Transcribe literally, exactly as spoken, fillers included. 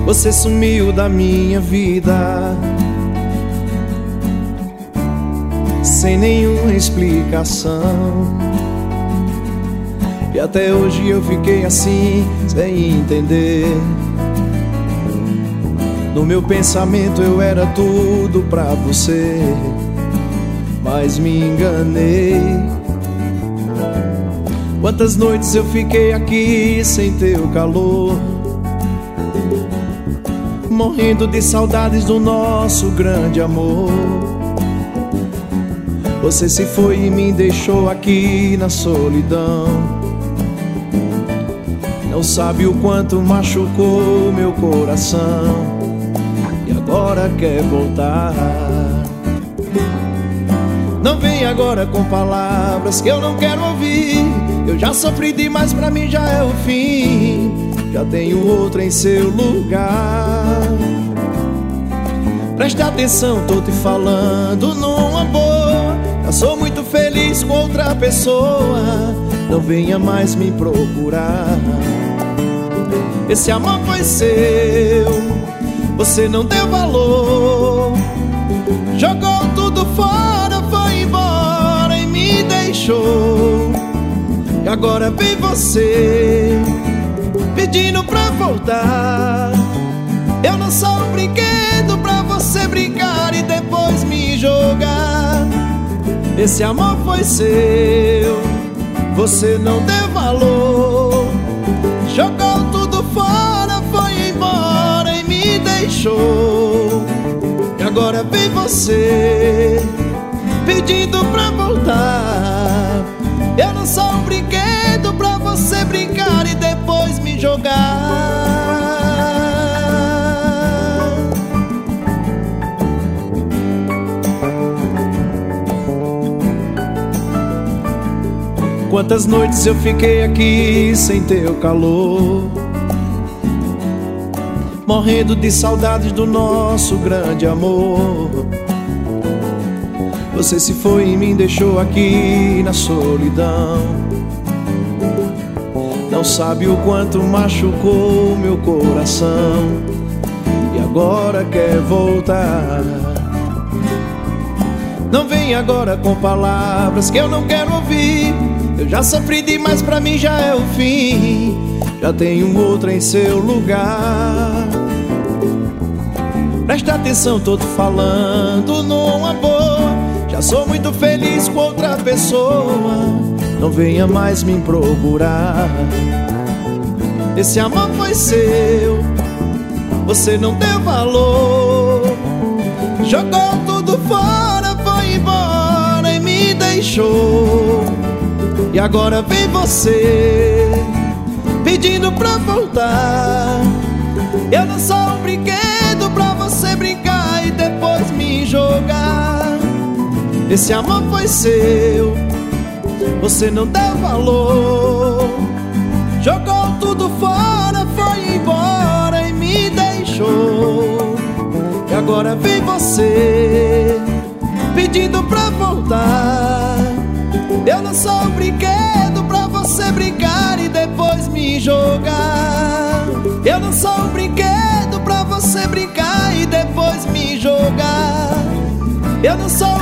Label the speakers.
Speaker 1: Você sumiu da minha vida sem nenhuma explicação, e até hoje eu fiquei assim, sem entender. No meu pensamento eu era tudo pra você, mas me enganei. Quantas noites eu fiquei aqui sem teu calor, morrendo de saudades do nosso grande amor. Você se foi e me deixou aqui na solidão. Não sabe o quanto machucou meu coração, e agora quer voltar. Não vem agora com palavras que eu não quero ouvir. Eu já sofri demais, pra mim já é o fim. Já tenho outra em seu lugar. Preste atenção, tô te falando numa boa. Já sou muito feliz com outra pessoa. Não venha mais me procurar. Esse amor foi seu, você não deu valor. Jogou tudo fora, foi embora e me deixou. E agora vem você pedindo pra voltar. Eu não sou um brinquedo pra você brincar e depois me jogar. Esse amor foi seu, você não deu valor. Jogou tudo fora, foi embora e me deixou. E agora vem você pedindo pra voltar. Eu não sou um brinquedo pra você brincar e depois me jogar. Quantas noites eu fiquei aqui sem teu calor, morrendo de saudades do nosso grande amor. Você se foi e me deixou aqui na solidão. Não sabe o quanto machucou meu coração, e agora quer voltar. Não vem agora com palavras que eu não quero ouvir. Eu já sofri demais, pra mim já é o fim. Já tenho outra em seu lugar. Presta atenção, tô te falando numa boa. Já sou muito feliz com outra pessoa. Não venha mais me procurar. Esse amor foi seu, você não deu valor. Jogou tudo fora, foi embora e me deixou. E agora vem você pedindo pra voltar. Eu não sou um brinquedo pra você brincar e depois me jogar. Esse amor foi seu, você não deu valor. Jogou tudo fora, foi embora e me deixou. E agora vem você pedindo pra voltar. Eu não sou um brinquedo pra você brincar e depois me jogar. Eu não sou um brinquedo pra você brincar e depois me jogar. Eu não sou